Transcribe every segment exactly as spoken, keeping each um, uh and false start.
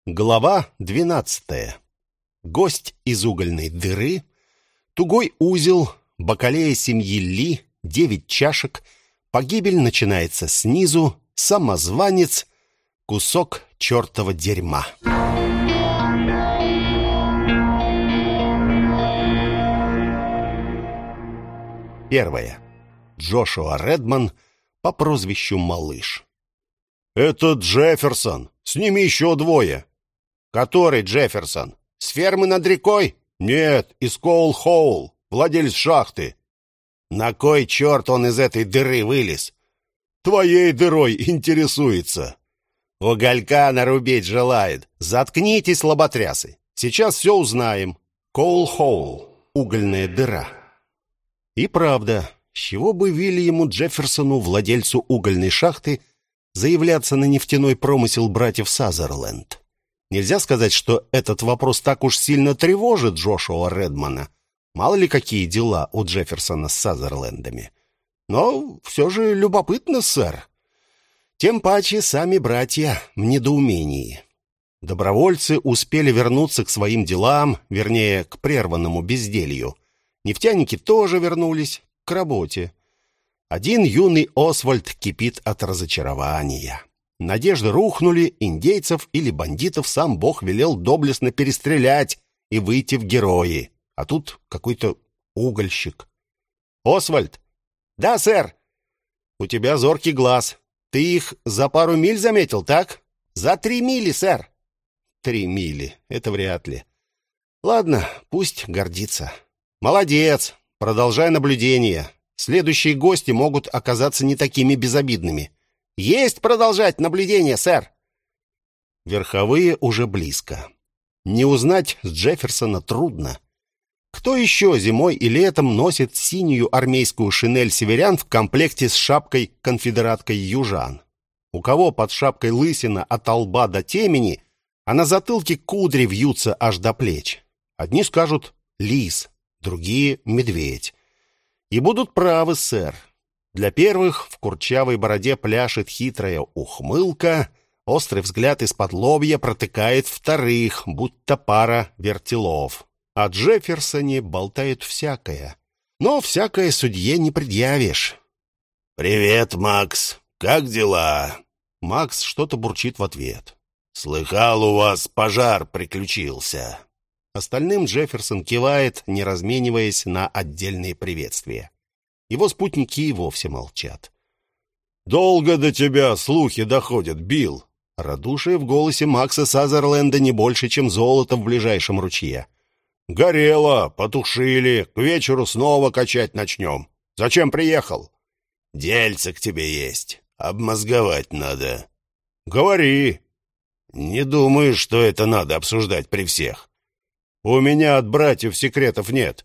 Глава двенадцатая. Гость из угольной дыры, тугой узел, бакалея семьи Ли, девять чашек, погибель начинается снизу, самозванец, кусок чертова дерьма. Первое. Джошуа Редман по прозвищу Малыш. «Это Джефферсон. С ними еще двое». «Который Джефферсон? С фермы над рекой?» «Нет, из Коул-Хоул, владелец шахты». «На кой черт он из этой дыры вылез?» «Твоей дырой интересуется». «Уголька нарубить желает. Заткнитесь, лоботрясы. Сейчас все узнаем». Коул-Хоул. Угольная дыра. И правда, с чего бы Вильяму Джефферсону, владельцу угольной шахты, заявляться на нефтяной промысел братьев Сазерленд? Нельзя сказать, что этот вопрос так уж сильно тревожит Джошуа Редмана. Мало ли какие дела у Джефферсона с Сазерлендами. Но все же любопытно, сэр. Тем паче сами братья в недоумении. Добровольцы успели вернуться к своим делам, вернее, к прерванному безделью. Нефтяники тоже вернулись к работе. Один юный Освальд кипит от разочарования. Надежды рухнули, индейцев или бандитов сам Бог велел доблестно перестрелять и выйти в герои. А тут какой-то угольщик. «Освальд!» «Да, сэр!» «У тебя зоркий глаз. Ты их за пару миль заметил, так?» «За три мили, сэр!» «Три мили. Это вряд ли. Ладно, пусть гордится. Молодец. Продолжай наблюдение. Следующие гости могут оказаться не такими безобидными». «Есть продолжать наблюдение, сэр!» Верховые уже близко. Не узнать с Джефферсона трудно. Кто еще зимой и летом носит синюю армейскую шинель северян в комплекте с шапкой-конфедераткой южан? У кого под шапкой лысина от лба до темени, а на затылке кудри вьются аж до плеч? Одни скажут «лис», другие «медведь». И будут правы, сэр. Для первых в курчавой бороде пляшет хитрая ухмылка, острый взгляд из-под лобья протыкает вторых, будто пара вертелов. О Джефферсоне болтают всякое. Но всякое судье не предъявишь. «Привет, Макс. Как дела?» Макс что-то бурчит в ответ. «Слыхал, у вас пожар приключился». Остальным Джефферсон кивает, не размениваясь на отдельные приветствия. Его спутники и вовсе молчат. «Долго до тебя слухи доходят, Билл». Радушие в голосе Макса Сазерленда не больше, чем золото в ближайшем ручье. «Горело, потушили, к вечеру снова качать начнем. Зачем приехал?» «Дельце к тебе есть, обмозговать надо». «Говори». «Не думаю, что это надо обсуждать при всех. У меня от братьев секретов нет.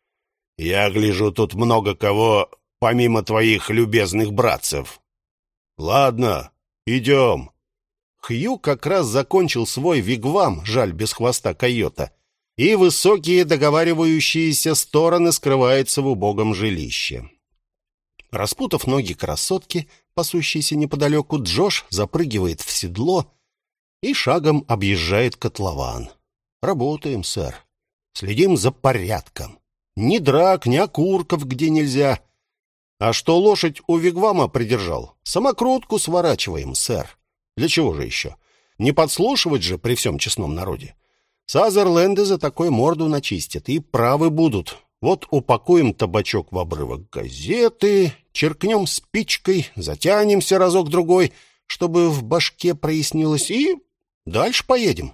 Я гляжу, тут много кого, помимо твоих любезных братцев. Ладно, идем». Хью как раз закончил свой вигвам, жаль, без хвоста койота, и высокие договаривающиеся стороны скрываются в убогом жилище. Распутав ноги красотки, пасущейся неподалеку, Джош запрыгивает в седло и шагом объезжает котлован. «Работаем, сэр. Следим за порядком. Ни драк, ни окурков, где нельзя. А что лошадь у вигвама придержал? Самокрутку сворачиваем, сэр. Для чего же еще? Не подслушивать же при всем честном народе. Сазерленды за такой морду начистят, и правы будут. Вот упакуем табачок в обрывок газеты, черкнем спичкой, затянемся разок-другой, чтобы в башке прояснилось, и дальше поедем».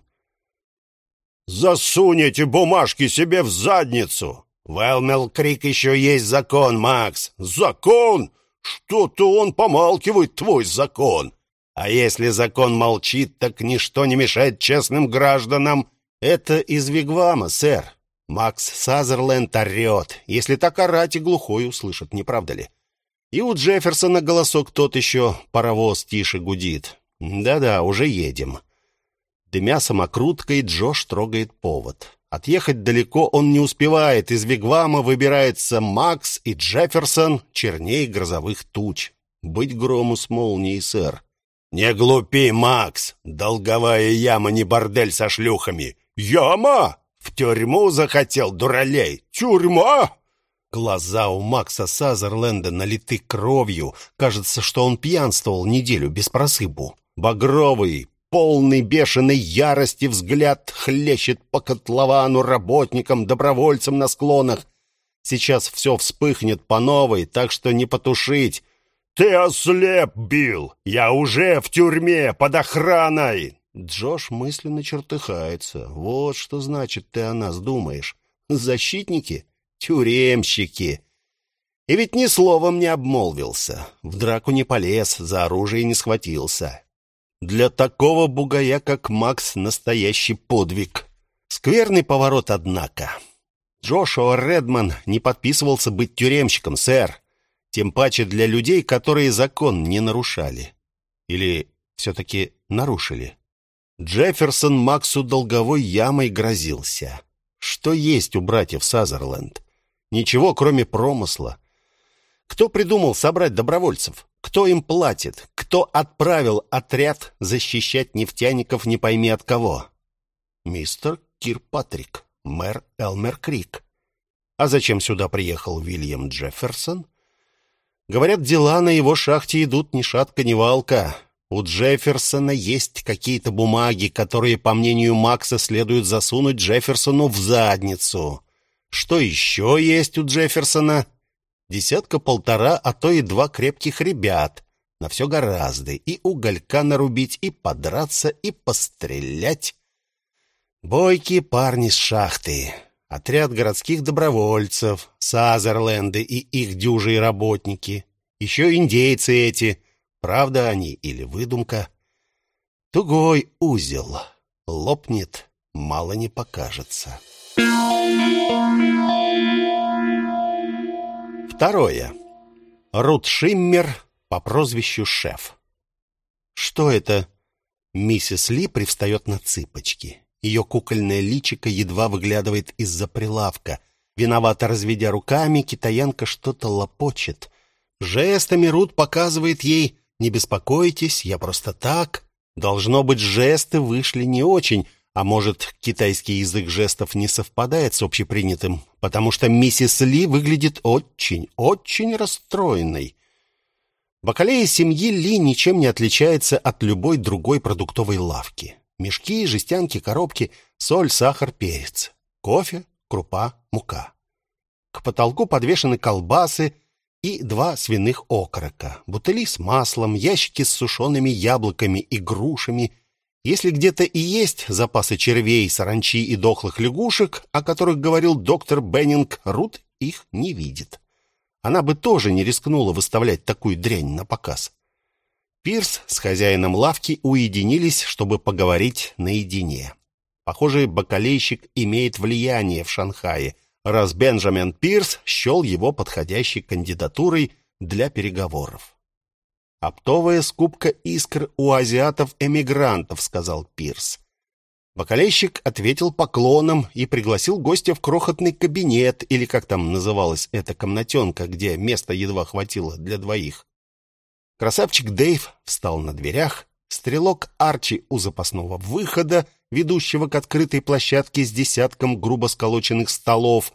«Засунь эти бумажки себе в задницу!» «В Элмел-Крик еще есть закон, Макс». «Закон? Что-то он помалкивает, твой закон». «А если закон молчит, так ничто не мешает честным гражданам». «Это из вигвама, сэр. Макс Сазерленд орет. Если так орать, и глухой услышит, не правда ли? И у Джефферсона голосок тот еще, паровоз тише гудит. Да-да, уже едем». Дымя самокруткой, Джош трогает повод. Отъехать далеко он не успевает. Из вигвама выбирается Макс и Джефферсон, черней грозовых туч. Быть грому с молнией, сэр. «Не глупи, Макс! Долговая яма не бордель со шлюхами!» «Яма? В тюрьму захотел, дуралей! Тюрьма!» Глаза у Макса Сазерленда налиты кровью. Кажется, что он пьянствовал неделю без просыпу. Багровый, полный бешеной ярости взгляд хлещет по котловану, работникам, добровольцам на склонах. Сейчас все вспыхнет по новой, так что не потушить. «Ты ослеп, Билл! Я уже в тюрьме, под охраной!» Джош мысленно чертыхается. Вот что значит ты о нас думаешь. Защитники? Тюремщики. И ведь ни словом не обмолвился. В драку не полез, за оружие не схватился. Для такого бугая, как Макс, настоящий подвиг. Скверный поворот, однако. Джошуа Редман не подписывался быть тюремщиком, сэр. Тем паче для людей, которые закон не нарушали. Или все-таки нарушили. Джефферсон Максу долговой ямой грозился. Что есть у братьев Сазерленд? Ничего, кроме промысла. Кто придумал собрать добровольцев? Кто им платит? Кто отправил отряд защищать нефтяников не пойми от кого? Мистер Кирпатрик, мэр Элмер-Крик. А зачем сюда приехал Уильям Джефферсон? Говорят, дела на его шахте идут ни шатка, ни валка. У Джефферсона есть какие-то бумаги, которые, по мнению Макса, следует засунуть Джефферсону в задницу. Что еще есть у Джефферсона? Десятка-полтора, а то и два крепких ребят. На все гораздо. И уголька нарубить, и подраться, и пострелять. Бойкие парни с шахты. Отряд городских добровольцев, Сазерленды и их дюжие работники. Еще индейцы эти. Правда они или выдумка? Тугой узел. Лопнет, мало не покажется. Второе. Рут Шиммер по прозвищу Шеф. Что это? Миссис Ли привстает на цыпочки. Ее кукольное личико едва выглядывает из-за прилавка. Виновато разведя руками, китаянка что-то лопочет. Жестами Рут показывает ей: «Не беспокойтесь, я просто так». Должно быть, жесты вышли не очень, а может, китайский язык жестов не совпадает с общепринятым, потому что миссис Ли выглядит очень, очень расстроенной. Бакалея семьи Ли ничем не отличается от любой другой продуктовой лавки. Мешки, жестянки, коробки, соль, сахар, перец, кофе, крупа, мука. К потолку подвешены колбасы и два свиных окорока, бутыли с маслом, ящики с сушеными яблоками и грушами. Если где-то и есть запасы червей, саранчи и дохлых лягушек, о которых говорил доктор Беннинг, Рут их не видит. Она бы тоже не рискнула выставлять такую дрянь на показ. Пирс с хозяином лавки уединились, чтобы поговорить наедине. Похоже, бакалейщик имеет влияние в Шанхае, раз Бенджамин Пирс счел его подходящей кандидатурой для переговоров. «Оптовая скупка искр у азиатов-эмигрантов», — сказал Пирс. Бакалейщик ответил поклоном и пригласил гостя в крохотный кабинет, или как там называлась эта комнатенка, где места едва хватило для двоих. Красавчик Дэйв встал на дверях, стрелок Арчи у запасного выхода, ведущего к открытой площадке с десятком грубо сколоченных столов.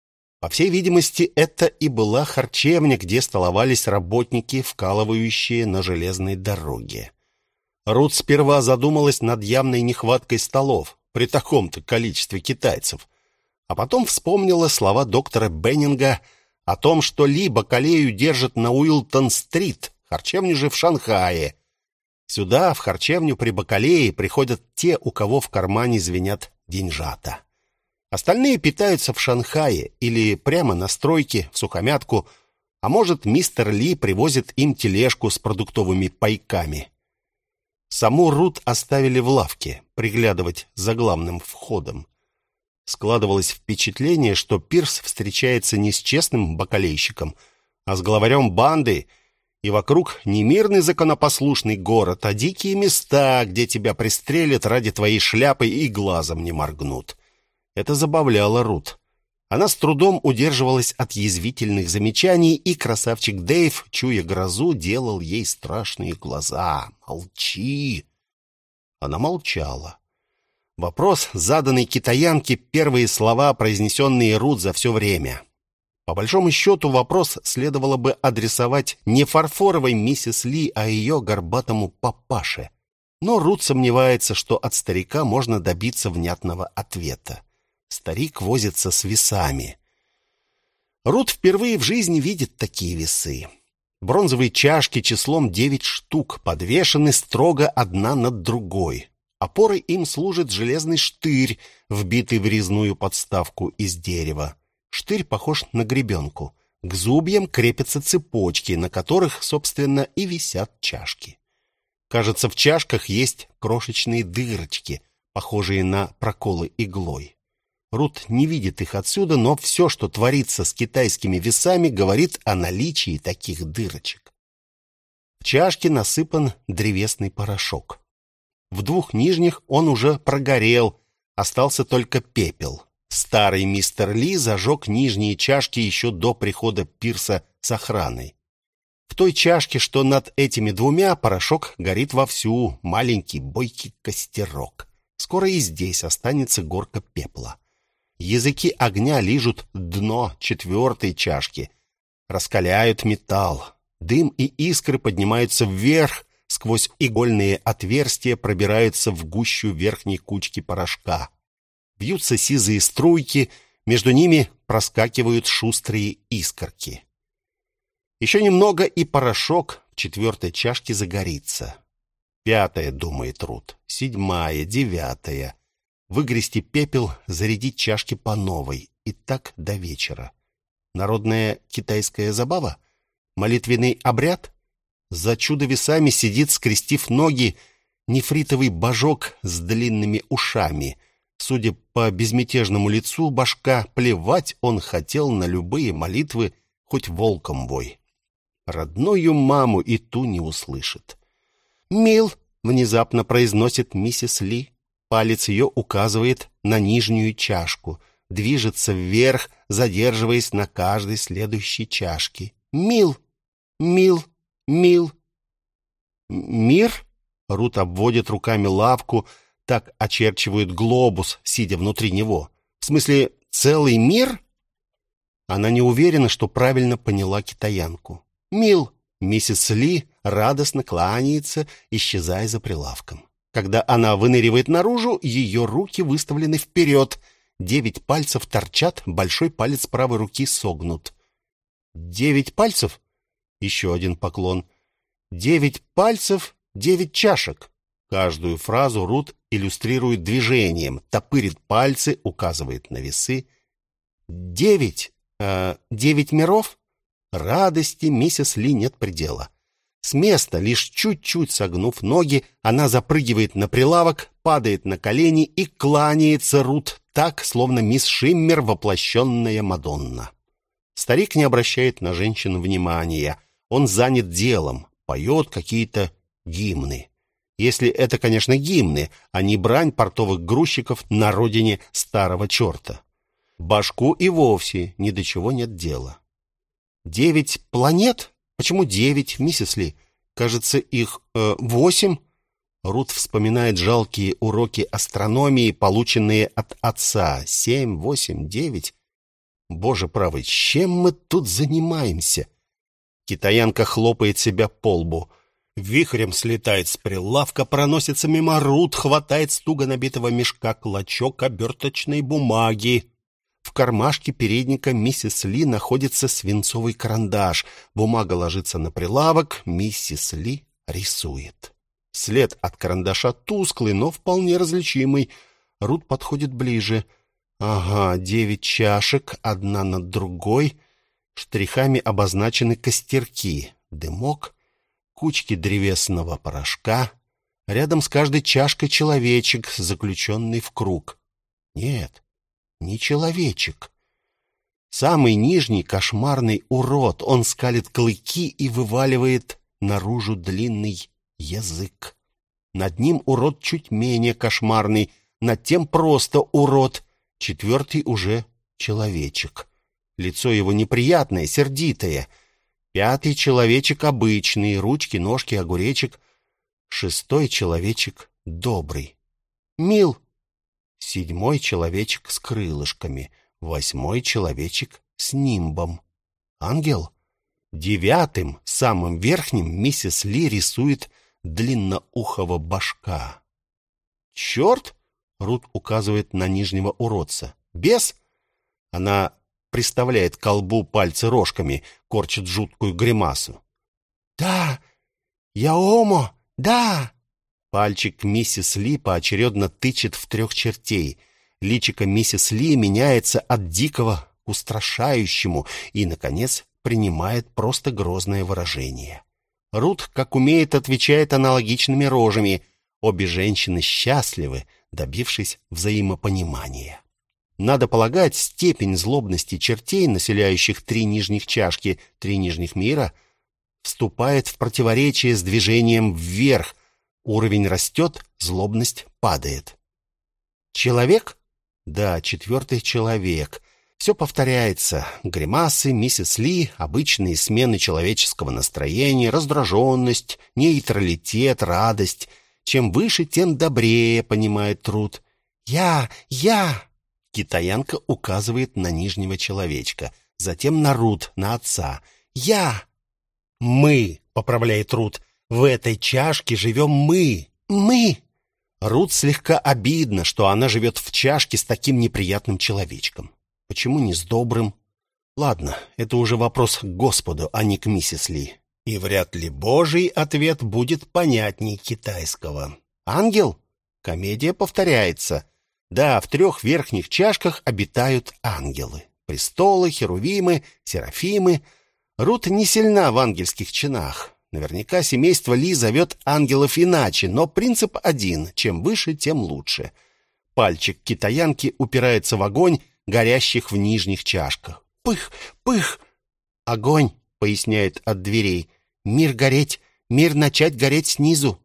По всей видимости, это и была харчевня, где столовались работники, вкалывающие на железной дороге. Рут сперва задумалась над явной нехваткой столов при таком-то количестве китайцев, а потом вспомнила слова доктора Беннинга о том, что Ли бакалею держат на Уилтон-стрит, харчевню же в Шанхае. Сюда, в харчевню при бакалее, приходят те, у кого в кармане звенят деньжата. Остальные питаются в Шанхае или прямо на стройке, в сухомятку, а может, мистер Ли привозит им тележку с продуктовыми пайками. Саму Рут оставили в лавке, приглядывать за главным входом. Складывалось впечатление, что Пирс встречается не с честным бакалейщиком, а с главарем банды, и вокруг не мирный законопослушный город, а дикие места, где тебя пристрелят ради твоей шляпы и глазом не моргнут. Это забавляло Рут. Она с трудом удерживалась от язвительных замечаний, и красавчик Дэйв, чуя грозу, делал ей страшные глаза. «Молчи!» Она молчала. Вопрос, заданный китаянке, первые слова, произнесенные Рут за все время. По большому счету, вопрос следовало бы адресовать не фарфоровой миссис Ли, а ее горбатому папаше. Но Рут сомневается, что от старика можно добиться внятного ответа. Старик возится с весами. Рут впервые в жизни видит такие весы. Бронзовые чашки числом девять штук подвешены строго одна над другой. Опорой им служит железный штырь, вбитый в резную подставку из дерева. Штырь похож на гребенку. К зубьям крепятся цепочки, на которых, собственно, и висят чашки. Кажется, в чашках есть крошечные дырочки, похожие на проколы иглой. Рут не видит их отсюда, но все, что творится с китайскими весами, говорит о наличии таких дырочек. В чашке насыпан древесный порошок. В двух нижних он уже прогорел, остался только пепел. Старый мистер Ли зажег нижние чашки еще до прихода Пирса с охраной. В той чашке, что над этими двумя, порошок горит вовсю, маленький бойкий костерок. Скоро и здесь останется горка пепла. Языки огня лижут дно четвертой чашки, раскаляют металл. Дым и искры поднимаются вверх, сквозь игольные отверстия пробираются в гущу верхней кучки порошка. Бьются сизые струйки, между ними проскакивают шустрые искорки. Еще немного, и порошок в четвертой чашке загорится. Пятая, думает Рут, седьмая, девятая. Выгрести пепел, зарядить чашки по новой. И так до вечера. Народная китайская забава? Молитвенный обряд? За чудо-весами сидит, скрестив ноги, нефритовый божок с длинными ушами. Судя по безмятежному лицу божка, плевать он хотел на любые молитвы, хоть волком вой. Родную маму и ту не услышит. «Мил!» — внезапно произносит миссис Ли. Палец ее указывает на нижнюю чашку, движется вверх, задерживаясь на каждой следующей чашке. «Мил! Мил! Мил!» «Мир?» — Рут обводит руками лавку, так очерчивают глобус, сидя внутри него. «В смысле, целый мир?» Она не уверена, что правильно поняла китаянку. «Мил!» — миссис Ли радостно кланяется, исчезая за прилавком. Когда она выныривает наружу, ее руки выставлены вперед. Девять пальцев торчат, большой палец правой руки согнут. «Девять пальцев?» Еще один поклон. «Девять пальцев, девять чашек». Каждую фразу Рут иллюстрирует движением, топырит пальцы, указывает на весы. «Девять? Э, девять миров?» Радости миссис Ли нет предела. С места, лишь чуть-чуть согнув ноги, она запрыгивает на прилавок, падает на колени и кланяется Рут так, словно мисс Шиммер, воплощенная Мадонна. Старик не обращает на женщин внимания. Он занят делом, поет какие-то гимны. Если это, конечно, гимны, а не брань портовых грузчиков на родине старого черта. Башку и вовсе ни до чего нет дела. «Девять планет? Почему девять, миссис Ли? Кажется, их э, восемь». Рут вспоминает жалкие уроки астрономии, полученные от отца. Семь, восемь, девять. Боже правый, чем мы тут занимаемся? Китаянка хлопает себя по лбу. Вихрем слетает с прилавка, проносится мимо Рут, хватает с туго набитого мешка клочок оберточной бумаги. В кармашке передника миссис Ли находится свинцовый карандаш. Бумага ложится на прилавок, миссис Ли рисует. След от карандаша тусклый, но вполне различимый. Рут подходит ближе. Ага, девять чашек, одна над другой. Штрихами обозначены костерки, дымок, кучки древесного порошка. Рядом с каждой чашкой человечек, заключенный в круг. Нет, не человечек. Самый нижний кошмарный урод. Он скалит клыки и вываливает наружу длинный язык. Над ним урод чуть менее кошмарный, над тем просто урод. Четвертый уже человечек. Лицо его неприятное, сердитое. Пятый человечек обычный, ручки, ножки, огуречек. Шестой человечек добрый. Мил. Седьмой человечек с крылышками. Восьмой человечек с нимбом. Ангел. Девятым, самым верхним, миссис Ли рисует длинноухого башка. «Черт!» — Рут указывает на нижнего уродца. «Бес?» Она приставляет к колбу пальцы рожками, корчит жуткую гримасу. «Да! Яомо! Да!» Пальчик миссис Ли поочередно тычет в трех чертей. Личико миссис Ли меняется от дикого к устрашающему и, наконец, принимает просто грозное выражение. Рут, как умеет, отвечает аналогичными рожами. Обе женщины счастливы, добившись взаимопонимания. Надо полагать, степень злобности чертей, населяющих три нижних чашки, три нижних мира, вступает в противоречие с движением вверх. Уровень растет, злобность падает. Человек? Да, четвертый человек. Все повторяется. Гримасы, миссис Ли, обычные смены человеческого настроения, раздраженность, нейтралитет, радость. Чем выше, тем добрее, понимает Рут. «Я! Я!» Китаянка указывает на нижнего человечка, затем на Рут, на отца. «Я!» «Мы!» — поправляет Рут. «В этой чашке живем мы! Мы!» Рут слегка обидно, что она живет в чашке с таким неприятным человечком. Почему не с добрым? Ладно, это уже вопрос к Господу, а не к миссис Ли. И вряд ли Божий ответ будет понятней китайского. Ангел? Комедия повторяется. Да, в трех верхних чашках обитают ангелы. Престолы, херувимы, серафимы. Рут не сильна в ангельских чинах. Наверняка семейство Ли зовет ангелов иначе, но принцип один: чем выше, тем лучше. Пальчик китаянки упирается в огонь, горящих в нижних чашках. «Пых! Пых!» «Огонь!» — поясняет от дверей. «Мир гореть! Мир начать гореть снизу!»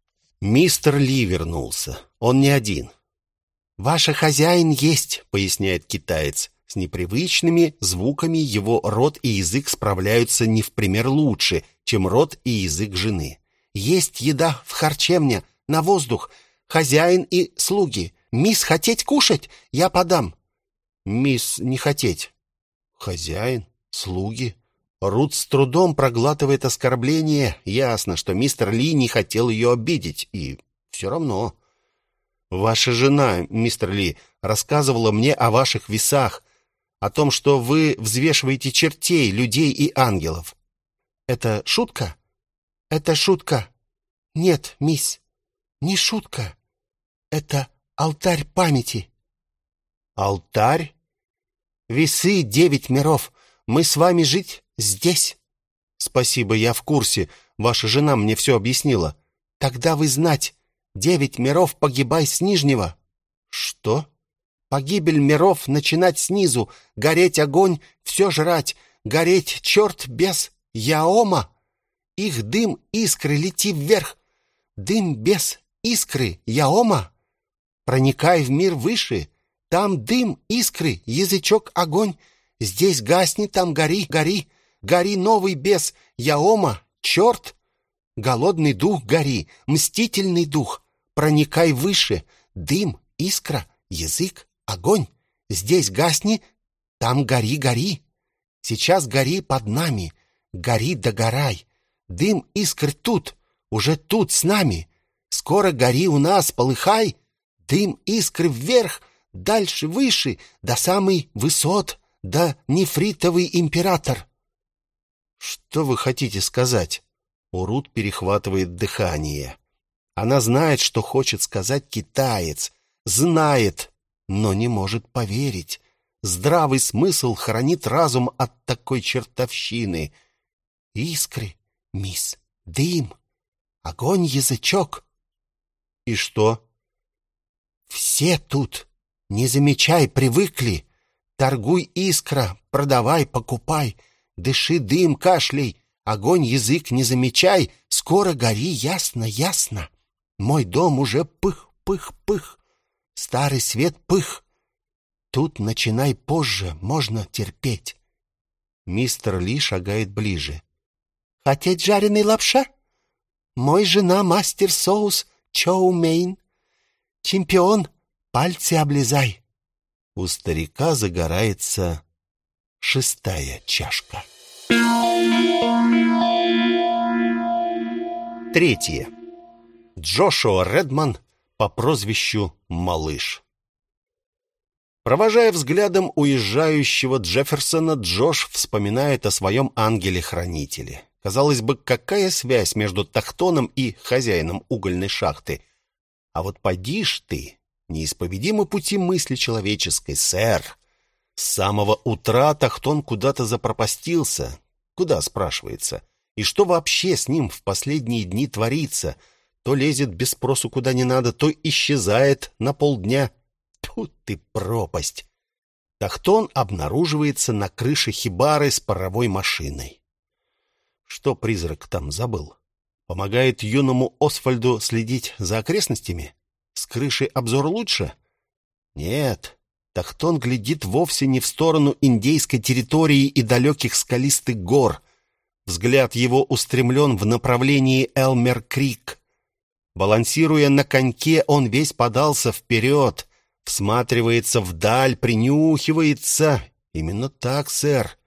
Мистер Ли вернулся. Он не один. «Ваш хозяин есть!» — поясняет китаец. С непривычными звуками его рот и язык справляются не в пример лучше, чем рот и язык жены. «Есть еда в харчевне, на воздух, хозяин и слуги. Мисс хотеть кушать? Я подам». «Мисс не хотеть». «Хозяин? Слуги?» Рут с трудом проглатывает оскорбление. Ясно, что мистер Ли не хотел ее обидеть, и все равно. «Ваша жена, мистер Ли, рассказывала мне о ваших весах, о том, что вы взвешиваете чертей, людей и ангелов». «Это шутка?» «Это шутка». «Нет, мисс, не шутка. Это алтарь памяти». «Алтарь?» «Весы девять миров. Мы с вами жить здесь». «Спасибо, я в курсе. Ваша жена мне все объяснила». «Тогда вы знать. Девять миров погибай с нижнего». «Что?» «Погибель миров начинать снизу. Гореть огонь, все жрать. Гореть черт без яома. Их дым искры лети вверх. Дым без искры яома. Проникай в мир выше. Там дым, искры, язычок, огонь. Здесь гасни, там гори, гори. Гори новый бес, яома, черт. Голодный дух гори, мстительный дух. Проникай выше. Дым, искра, язык, огонь. Здесь гасни, там гори, гори. Сейчас гори под нами. Гори, догорай. Дым, искр тут, уже тут с нами. Скоро гори у нас, полыхай. Дым, искры вверх. Дальше, выше, до самой высот, до нефритовый император. Что вы хотите сказать? У Рут перехватывает дыхание. Она знает, что хочет сказать китаец. Знает, но не может поверить. Здравый смысл хранит разум от такой чертовщины. Искры, мисс, дым, огонь, язычок. И что? Все тут. Не замечай, привыкли. Торгуй, искра, продавай, покупай. Дыши, дым, кашляй. Огонь, язык не замечай. Скоро гори, ясно, ясно. Мой дом уже пых, пых, пых. Старый свет пых. Тут начинай позже, можно терпеть. Мистер Ли шагает ближе. Хотеть жареный лапша? Мой жена мастер соус Чоу Мейн. Чемпион, пальцы облизай. У старика загорается шестая чашка. Третье. Джошуа Редман по прозвищу Малыш. Провожая взглядом уезжающего Джефферсона, Джош вспоминает о своем ангеле-хранителе. Казалось бы, какая связь между Тахтоном и хозяином угольной шахты? А вот поди ж ты, неисповедимы пути мысли человеческой, сэр. С самого утра Тахтон куда-то запропастился. Куда, спрашивается? И что вообще с ним в последние дни творится? То лезет без спросу куда не надо, то исчезает на полдня. Тьфу ты, пропасть! Тахтон обнаруживается на крыше хибары с паровой машиной. Что призрак там забыл? Помогает юному Освальду следить за окрестностями? С крыши обзор лучше? Нет, Тахтон глядит вовсе не в сторону индейской территории и далеких скалистых гор. Взгляд его устремлен в направлении Элмер-Крик. Балансируя на коньке, он весь подался вперед, всматривается вдаль, принюхивается. Именно так, сэр.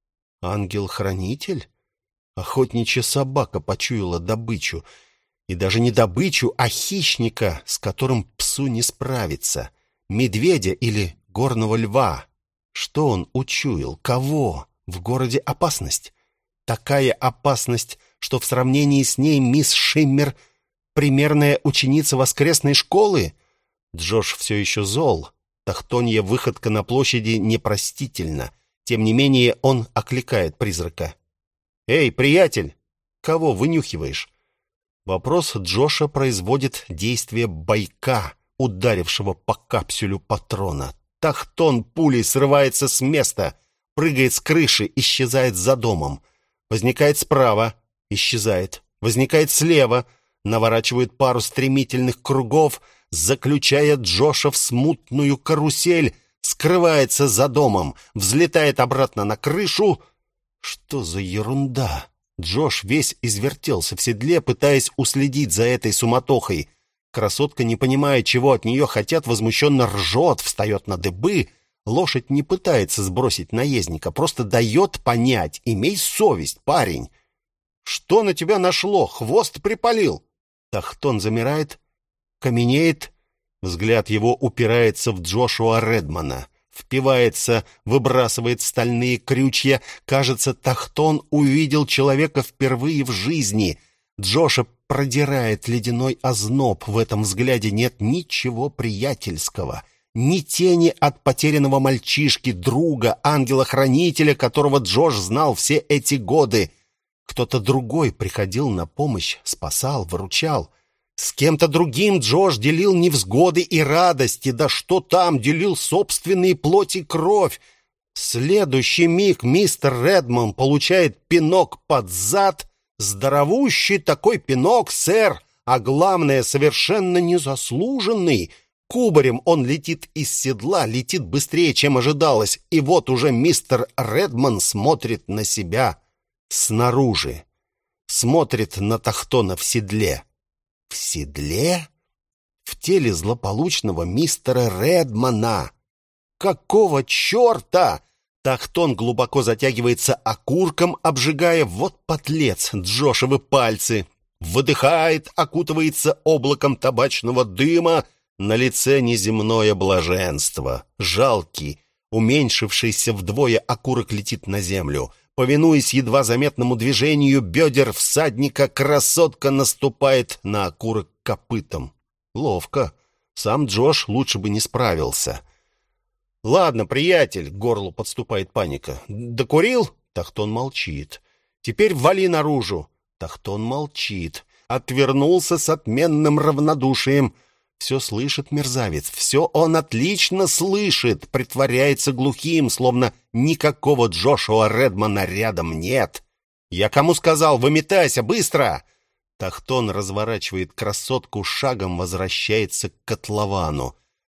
Ангел-хранитель? Охотничья собака почуяла добычу. И даже не добычу, а хищника, с которым псу не справиться. Медведя или горного льва. Что он учуял? Кого? В городе опасность. Такая опасность, что в сравнении с ней мисс Шиммер — примерная ученица воскресной школы. Джош все еще зол. Тахтонья выходка на площади непростительна. Тем не менее он окликает призрака. «Эй, приятель, кого вынюхиваешь?» Вопрос Джоша производит действие байка, ударившего по капсюлю патрона. Тахтон пулей срывается с места, прыгает с крыши, исчезает за домом. Возникает справа, исчезает. Возникает слева, наворачивает пару стремительных кругов, заключая Джоша в смутную карусель, скрывается за домом, взлетает обратно на крышу. Что за ерунда? Джош весь извертелся в седле, пытаясь уследить за этой суматохой. Красотка, не понимая, чего от нее хотят, возмущенно ржет, встает на дыбы. Лошадь не пытается сбросить наездника, просто дает понять: имей совесть, парень. Что на тебя нашло? Хвост припалил. Тахтон замирает, каменеет. Взгляд его упирается в Джошуа Редмана. Впивается, выбрасывает стальные крючья. Кажется, Тахтон увидел человека впервые в жизни. Джоша продирает ледяной озноб. В этом взгляде нет ничего приятельского. Ни тени от потерянного мальчишки, друга, ангела-хранителя, которого Джош знал все эти годы. Кто-то другой приходил на помощь, спасал, выручал. С кем-то другим Джош делил невзгоды и радости, да что там, делил собственные плоть и кровь. В следующий миг мистер Редман получает пинок под зад, здоровущий такой пинок, сэр, а главное, совершенно незаслуженный. Кубарем он летит из седла, летит быстрее, чем ожидалось, и вот уже мистер Редман смотрит на себя снаружи, смотрит на Тахтона в седле. В седле? В теле злополучного мистера Редмана. Какого черта? Тахтон глубоко затягивается окурком, обжигая вот подлец Джошевы пальцы. Выдыхает, окутывается облаком табачного дыма. На лице неземное блаженство. Жалкий, уменьшившийся вдвое окурок летит на землю. Повинуясь едва заметному движению бедер всадника, красотка наступает на окурок копытом. Ловко. Сам Джош лучше бы не справился. «Ладно, приятель», — к горлу подступает паника. «Докурил?» Тахтон молчит. «Теперь вали наружу». Тахтон молчит. Отвернулся с отменным равнодушием. Все слышит мерзавец, все он отлично слышит, притворяется глухим, словно никакого Джошуа Редмана рядом нет. «Я кому сказал, выметайся, быстро!» Тахтон разворачивает красотку, шагом возвращается к котловану.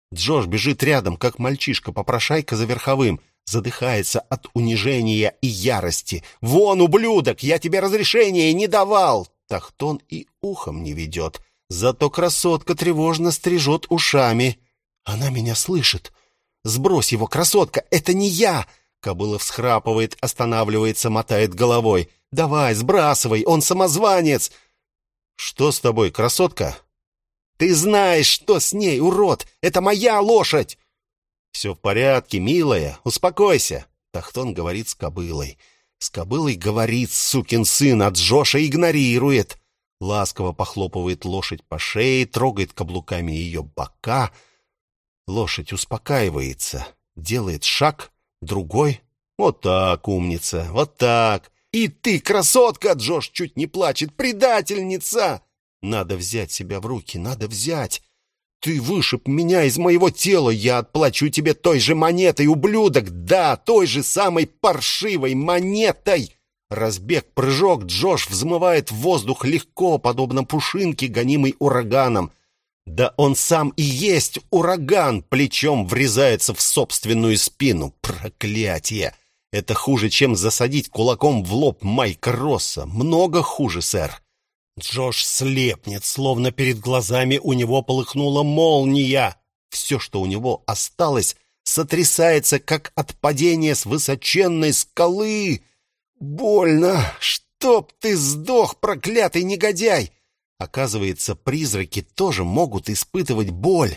Джош бежит рядом, как мальчишка-попрошайка за верховым, задыхается от унижения и ярости. «Вон, ублюдок, я тебе разрешения не давал!» Тахтон и ухом не ведет, зато красотка тревожно стрижет ушами. «Она меня слышит! Сбрось его, красотка, это не я!» Кобыла всхрапывает, останавливается, мотает головой. «Давай, сбрасывай, он самозванец!» «Что с тобой, красотка?» «Ты знаешь, что с ней, урод! Это моя лошадь!» «Все в порядке, милая, успокойся!» Тахтон говорит с кобылой. С кобылой говорит сукин сын, а Джоша игнорирует. Ласково похлопывает лошадь по шее, трогает каблуками ее бока. Лошадь успокаивается, делает шаг, другой. Вот так, умница, вот так. «И ты, красотка!» — Джош чуть не плачет. «Предательница!» «Надо взять себя в руки, надо взять!» «Ты вышиб меня из моего тела, я отплачу тебе той же монетой, ублюдок! Да, той же самой паршивой монетой!» Разбег, прыжок, Джош взмывает в воздух легко, подобно пушинке, гонимой ураганом. Да он сам и есть ураган, плечом врезается в собственную спину. Проклятие! Это хуже, чем засадить кулаком в лоб Майка Росса. Много хуже, сэр. Джош слепнет, словно перед глазами у него полыхнула молния. Все, что у него осталось, сотрясается, как от падения с высоченной скалы. Больно! Чтоб ты сдох, проклятый негодяй! Оказывается, призраки тоже могут испытывать боль.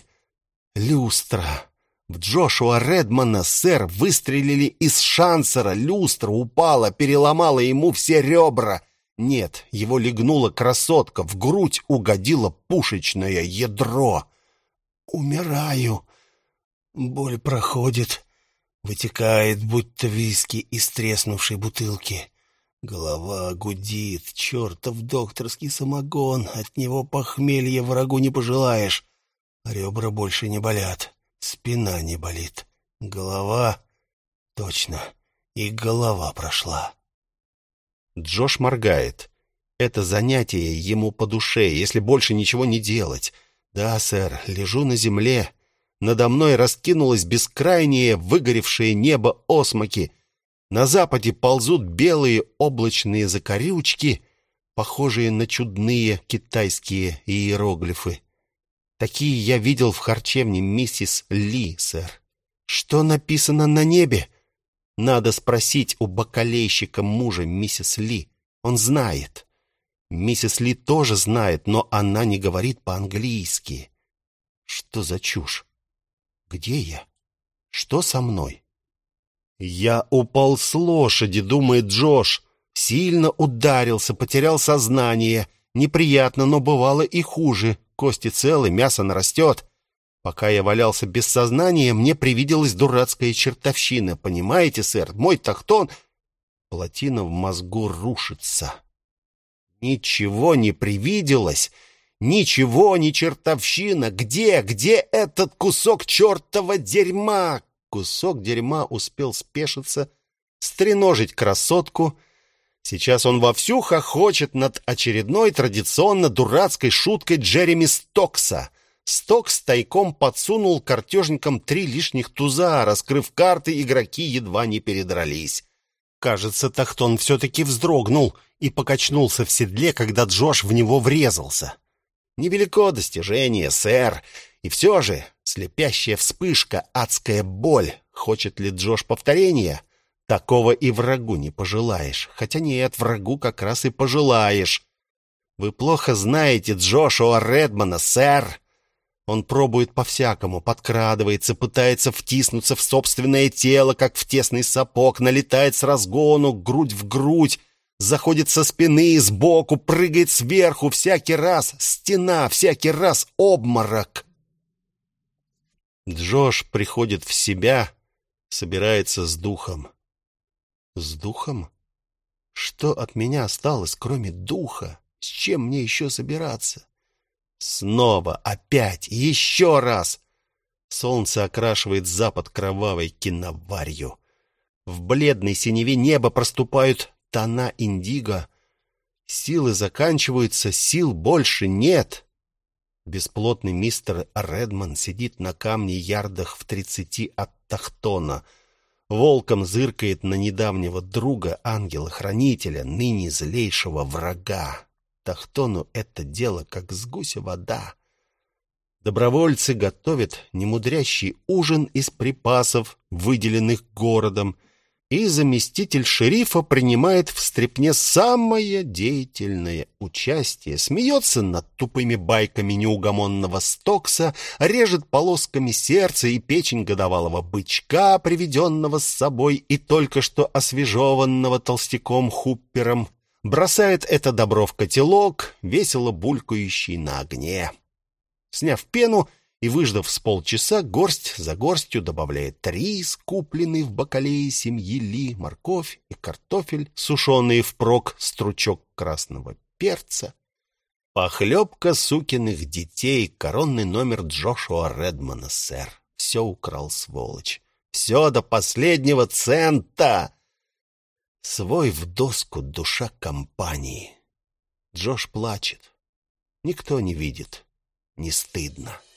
Люстра. В Джошуа Редмана, сэр, выстрелили из шансера. Люстра упала, переломала ему все ребра. Нет, его легнула красотка, в грудь угодило пушечное ядро. Умираю. Боль проходит, вытекает, будто виски из треснувшей бутылки. Голова гудит, чертов докторский самогон, от него похмелья врагу не пожелаешь. Ребра больше не болят, спина не болит. Голова... Точно, и голова прошла. Джош моргает. Это занятие ему по душе, если больше ничего не делать. Да, сэр, лежу на земле. Надо мной раскинулось бескрайнее выгоревшее небо осмоки. На западе ползут белые облачные закорючки, похожие на чудные китайские иероглифы. Такие я видел в харчевне миссис Ли, сэр. Что написано на небе? Надо спросить у бакалейщика мужа миссис Ли. Он знает. Миссис Ли тоже знает, но она не говорит по-английски. Что за чушь? Где я? Что со мной? Я упал с лошади, думает Джош. Сильно ударился, потерял сознание. Неприятно, но бывало и хуже. Кости целы, мясо нарастет. Пока я валялся без сознания, мне привиделась дурацкая чертовщина. Понимаете, сэр, мой тахтон... Плотина в мозгу рушится. Ничего не привиделось. Ничего, не чертовщина. Где, где этот кусок чертова дерьма? Кусок дерьма успел спешиться, стреножить красотку. Сейчас он вовсю хохочет над очередной традиционно дурацкой шуткой Джереми Стокса. Стокс тайком подсунул картежникам три лишних туза. Раскрыв карты, игроки едва не передрались. Кажется, Тахтон все-таки вздрогнул и покачнулся в седле, когда Джош в него врезался. Невелико достижение, сэр. И все же слепящая вспышка, адская боль. Хочет ли Джош повторения? Такого и врагу не пожелаешь. Хотя нет, врагу как раз и пожелаешь. Вы плохо знаете Джошуа Редмана, сэр. Он пробует по-всякому, подкрадывается, пытается втиснуться в собственное тело, как в тесный сапог, налетает с разгону, грудь в грудь, заходит со спины, сбоку, прыгает сверху, всякий раз стена, всякий раз обморок. Джош приходит в себя, собирается с духом. С духом? Что от меня осталось, кроме духа? С чем мне еще собираться? Снова, опять, еще раз. Солнце окрашивает запад кровавой киноварью. В бледной синеве неба проступают тона индиго. Силы заканчиваются, сил больше нет. Бесплотный мистер Редман сидит на камне ярдах в тридцати от Тахтона. Волком зыркает на недавнего друга, ангела-хранителя, ныне злейшего врага. Тахтону это дело как с гуся вода. Добровольцы готовят немудрящий ужин из припасов, выделенных городом, и заместитель шерифа принимает в стряпне самое деятельное участие, смеется над тупыми байками неугомонного Стокса, режет полосками сердце и печень годовалого бычка, приведенного с собой и только что освежеванного толстяком Хуппером, бросает это добро в котелок, весело булькающий на огне. Сняв пену и выждав с полчаса, горсть за горстью добавляет рис, купленный в бакалее семьи Ли, морковь и картофель, сушеные впрок, стручок красного перца. Похлебка сукиных детей, коронный номер Джошуа Редмана, сэр. Все украл, сволочь. Все до последнего цента. Свой в доску душа компании. Джош плачет. Никто не видит. Не стыдно.